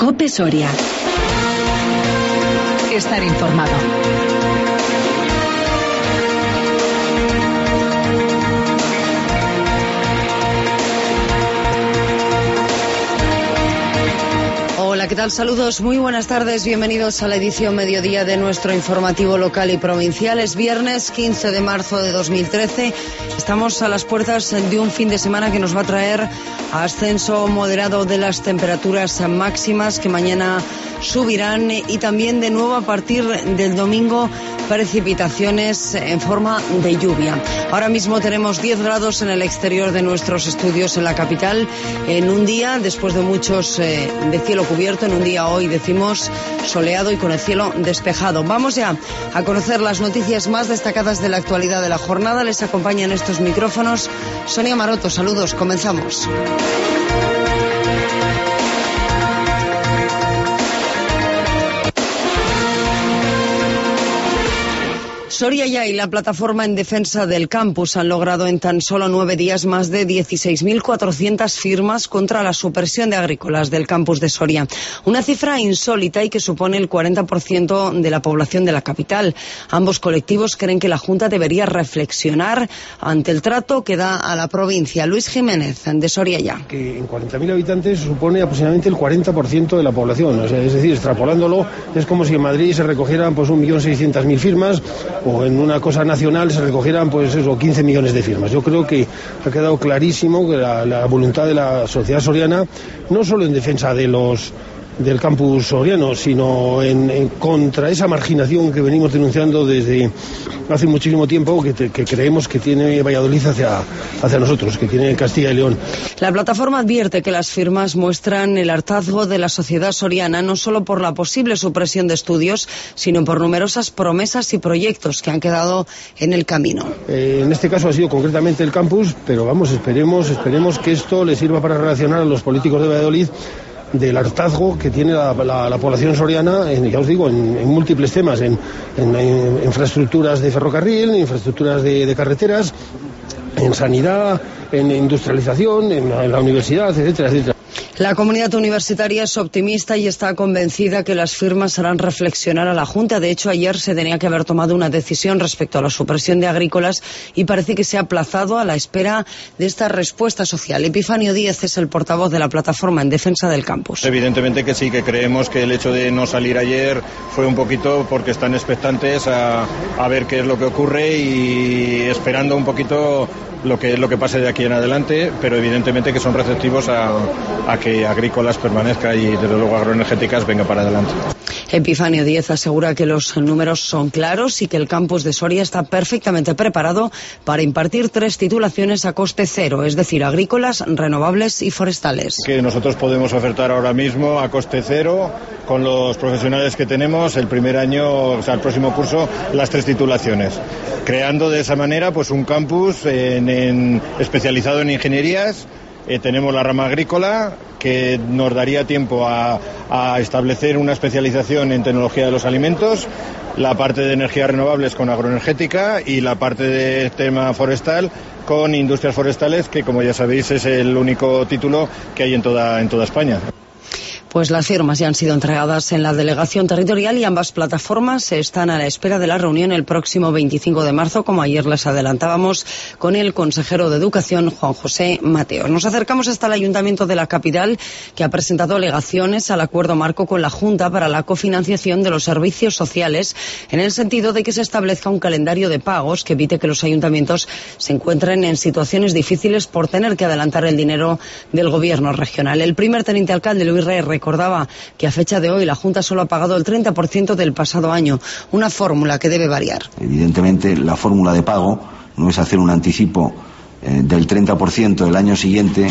COPE Soria. Estar informado. Hola, ¿qué tal? Saludos, muy buenas tardes, bienvenidos a la edición mediodía de nuestro informativo local y provincial. Es viernes 15 de marzo de 2013, estamos a las puertas de un fin de semana que nos va a traer ascenso moderado de las temperaturas máximas que mañana subirán y también de nuevo a partir del domingo precipitaciones en forma de lluvia. Ahora mismo tenemos 10 grados en el exterior de nuestros estudios en la capital en un día, después de muchos de cielo cubierto, en un día hoy decimos soleado y con el cielo despejado. Vamos ya a conocer las noticias más destacadas de la actualidad de la jornada. Les acompaña en estos micrófonos Sonia Maroto. Saludos, comenzamos. Soria Ya y la plataforma en defensa del campus han logrado en tan solo 9 días más de 16.400 firmas contra la supresión de agrícolas del campus de Soria. Una cifra insólita y que supone el 40% de la población de la capital. Ambos colectivos creen que la Junta debería reflexionar ante el trato que da a la provincia. Luis Jiménez, de Soria Ya. Que en 40.000 habitantes supone aproximadamente el 40% de la población. O sea, es decir, extrapolándolo, es como si en Madrid se recogieran pues 1.600.000 firmas, o en una cosa nacional se recogieran pues eso, 15 millones de firmas. Yo creo que ha quedado clarísimo que la voluntad de la sociedad soriana, no solo en defensa del campus soriano, sino en contra esa marginación que venimos denunciando desde hace muchísimo tiempo, que creemos que tiene Valladolid hacia nosotros, que tiene Castilla y León. La plataforma advierte que las firmas muestran el hartazgo de la sociedad soriana, no solo por la posible supresión de estudios, sino por numerosas promesas y proyectos que han quedado en el camino. En este caso ha sido concretamente el campus, pero vamos, esperemos que esto le sirva para reaccionar a los políticos de Valladolid del hartazgo que tiene la población soriana, ya os digo, en múltiples temas, en infraestructuras de ferrocarril, en infraestructuras de carreteras, en sanidad, en industrialización, en la universidad, etcétera, etcétera. La comunidad universitaria es optimista y está convencida que las firmas harán reflexionar a la Junta. De hecho, ayer se tenía que haber tomado una decisión respecto a la supresión de agrícolas y parece que se ha aplazado a la espera de esta respuesta social. Epifanio Díez es el portavoz de la plataforma en defensa del campus. Evidentemente que sí, que creemos que el hecho de no salir ayer fue un poquito porque están expectantes a ver qué es lo que ocurre y esperando un poquito lo que pase de aquí en adelante, pero evidentemente que son receptivos a que agrícolas permanezca y desde luego agroenergéticas venga para adelante. Epifanio Díez asegura que los números son claros y que el campus de Soria está perfectamente preparado para impartir 3 titulaciones a coste cero, es decir, agrícolas, renovables y forestales. Que nosotros podemos ofertar ahora mismo a coste cero con los profesionales que tenemos el primer año, o sea, el próximo curso, las 3 titulaciones, creando de esa manera pues un campus especializado en ingenierías. Tenemos la rama agrícola, que nos daría tiempo a establecer una especialización en tecnología de los alimentos, la parte de energías renovables con agroenergética y la parte de tema forestal con industrias forestales, que como ya sabéis es el único título que hay en toda España. Pues las firmas ya han sido entregadas en la delegación territorial y ambas plataformas están a la espera de la reunión el próximo 25 de marzo, como ayer les adelantábamos, con el consejero de Educación, Juan José Mateos. Nos acercamos hasta el Ayuntamiento de la capital, que ha presentado alegaciones al acuerdo marco con la Junta para la cofinanciación de los servicios sociales, en el sentido de que se establezca un calendario de pagos que evite que los ayuntamientos se encuentren en situaciones difíciles por tener que adelantar el dinero del gobierno regional. El primer teniente alcalde, Luis Rey, recordaba que a fecha de hoy la Junta solo ha pagado el 30% del pasado año, una fórmula que debe variar. Evidentemente, la fórmula de pago no es hacer un anticipo del 30% del año siguiente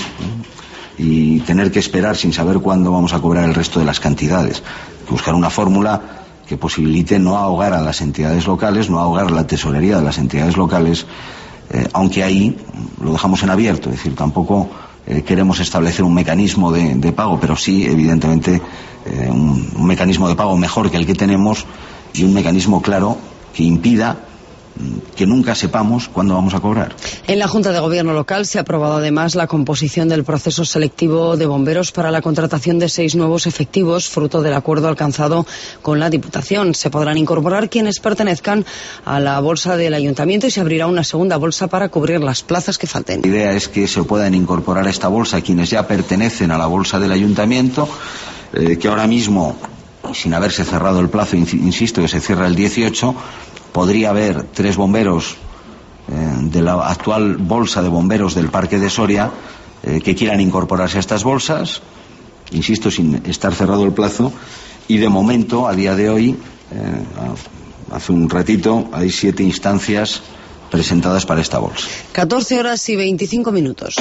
y tener que esperar sin saber cuándo vamos a cobrar el resto de las cantidades. Buscar una fórmula que posibilite no ahogar a las entidades locales, no ahogar la tesorería de las entidades locales, aunque ahí lo dejamos en abierto, es decir, tampoco queremos establecer un mecanismo de pago, pero sí, evidentemente, un mecanismo de pago mejor que el que tenemos y un mecanismo claro que impida que nunca sepamos cuándo vamos a cobrar. En la Junta de Gobierno local se ha aprobado además la composición del proceso selectivo de bomberos para la contratación de 6 nuevos efectivos, fruto del acuerdo alcanzado con la Diputación. Se podrán incorporar quienes pertenezcan a la bolsa del Ayuntamiento y se abrirá una segunda bolsa para cubrir las plazas que falten. La idea es que se puedan incorporar a esta bolsa quienes ya pertenecen a la bolsa del Ayuntamiento, que ahora mismo, sin haberse cerrado el plazo, insisto que se cierra el 18, podría haber 3 bomberos de la actual bolsa de bomberos del Parque de Soria que quieran incorporarse a estas bolsas, insisto, sin estar cerrado el plazo, y de momento, a día de hoy, hace un ratito, hay 7 instancias presentadas para esta bolsa. 14 horas y 25 minutos.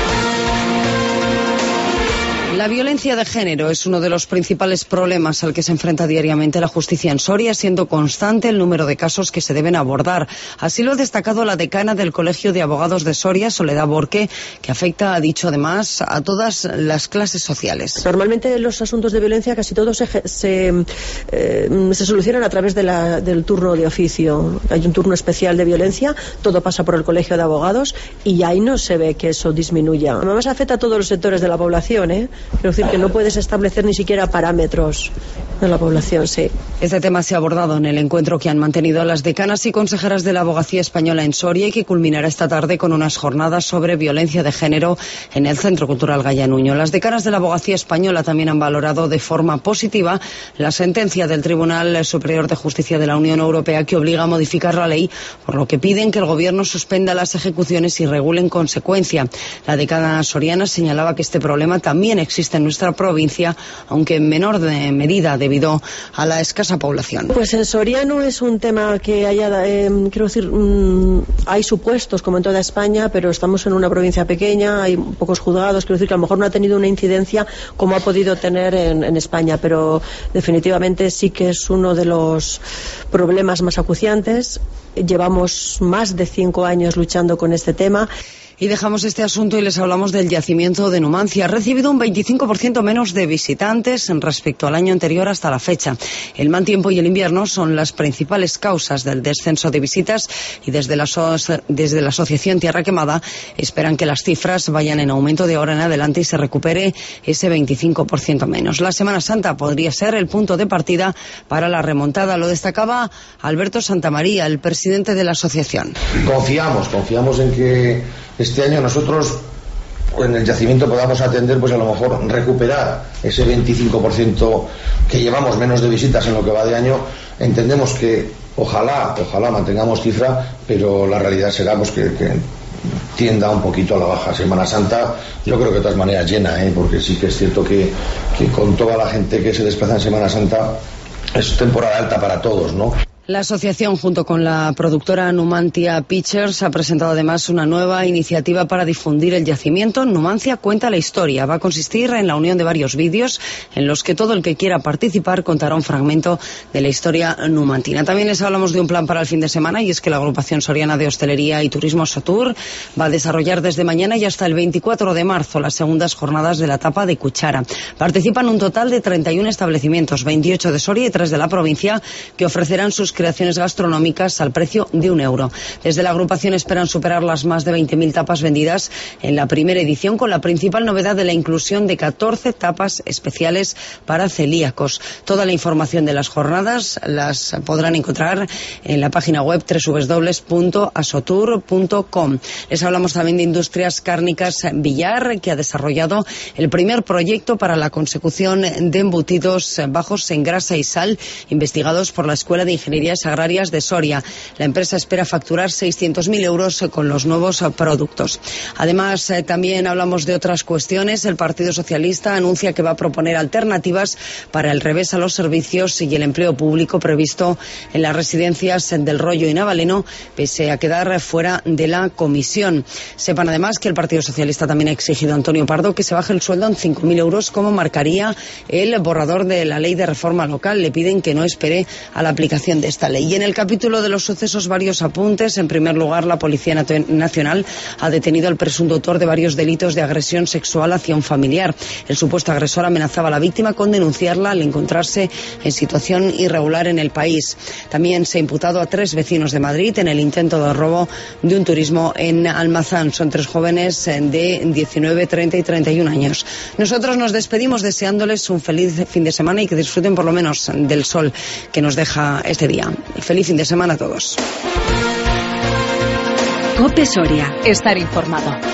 La violencia de género es uno de los principales problemas al que se enfrenta diariamente la justicia en Soria, siendo constante el número de casos que se deben abordar. Así lo ha destacado la decana del Colegio de Abogados de Soria, Soledad Borque, que afecta, ha dicho además, a todas las clases sociales. Normalmente los asuntos de violencia casi todos se solucionan a través del turno de oficio. Hay un turno especial de violencia, todo pasa por el Colegio de Abogados y ahí no se ve que eso disminuya. Además afecta a todos los sectores de la población, Quiero decir que no puedes establecer ni siquiera parámetros de la población, sí. Este tema se ha abordado en el encuentro que han mantenido las decanas y consejeras de la Abogacía Española en Soria y que culminará esta tarde con unas jornadas sobre violencia de género en el Centro Cultural Gaya Nuño. Las decanas de la Abogacía Española también han valorado de forma positiva la sentencia del Tribunal Superior de Justicia de la Unión Europea que obliga a modificar la ley, por lo que piden que el Gobierno suspenda las ejecuciones y regule en consecuencia. La decana soriana señalaba que este problema también existe en nuestra provincia, aunque en menor medida debido a la escasa población. Pues en Soria no es un tema que haya, quiero decir, hay supuestos como en toda España, pero estamos en una provincia pequeña, hay pocos juzgados, quiero decir que a lo mejor no ha tenido una incidencia como ha podido tener en España, pero definitivamente sí que es uno de los problemas más acuciantes. Llevamos más de 5 años luchando con este tema. Y dejamos este asunto y les hablamos del yacimiento de Numancia. Ha recibido un 25% menos de visitantes respecto al año anterior hasta la fecha. El mal tiempo y el invierno son las principales causas del descenso de visitas y desde la Asociación Tierra Quemada esperan que las cifras vayan en aumento de ahora en adelante y se recupere ese 25% menos. La Semana Santa podría ser el punto de partida para la remontada. Lo destacaba Alberto Santamaría, el presidente de la asociación. Confiamos en que este año nosotros en el yacimiento podamos atender, pues a lo mejor recuperar ese 25% que llevamos menos de visitas en lo que va de año. Entendemos que ojalá mantengamos cifra, pero la realidad será pues que tienda un poquito a la baja. Semana Santa yo creo que de todas maneras llena, porque sí que es cierto que con toda la gente que se desplaza en Semana Santa es temporada alta para todos, ¿no? La asociación, junto con la productora Numantia Pictures, ha presentado además una nueva iniciativa para difundir el yacimiento. Numancia cuenta la historia. Va a consistir en la unión de varios vídeos en los que todo el que quiera participar contará un fragmento de la historia numantina. También les hablamos de un plan para el fin de semana, y es que la agrupación soriana de hostelería y turismo Sotur va a desarrollar desde mañana y hasta el 24 de marzo las segundas jornadas de la tapa de cuchara. Participan un total de 31 establecimientos, 28 de Soria y 3 de la provincia, que ofrecerán sus creaciones gastronómicas al precio de €1. Desde la agrupación esperan superar las más de 20.000 tapas vendidas en la primera edición, con la principal novedad de la inclusión de 14 tapas especiales para celíacos. Toda la información de las jornadas las podrán encontrar en la página web www.asotur.com. Les hablamos también de Industrias Cárnicas Villar, que ha desarrollado el primer proyecto para la consecución de embutidos bajos en grasa y sal, investigados por la Escuela de Ingenierías Agrarias de Soria. La empresa espera facturar 600.000 euros con los nuevos productos. Además, también hablamos de otras cuestiones. El Partido Socialista anuncia que va a proponer alternativas para el revés a los servicios y el empleo público previsto en las residencias del Rollo y Navaleno, pese a quedar fuera de la comisión. Sepan además que el Partido Socialista también ha exigido a Antonio Pardo que se baje el sueldo en 5.000 euros, como marcaría el borrador de la ley de reforma local. Le piden que no espere a la aplicación de esta ley. Y en el capítulo de los sucesos, varios apuntes. En primer lugar, la Policía Nacional ha detenido al presunto autor de varios delitos de agresión sexual hacia un familiar. El supuesto agresor amenazaba a la víctima con denunciarla al encontrarse en situación irregular en el país. También se ha imputado a 3 vecinos de Madrid en el intento de robo de un turismo en Almazán. Son 3 jóvenes de 19, 30 y 31 años. Nosotros nos despedimos deseándoles un feliz fin de semana y que disfruten por lo menos del sol que nos deja este día. Feliz fin de semana a todos. COPE Soria. Estar informado.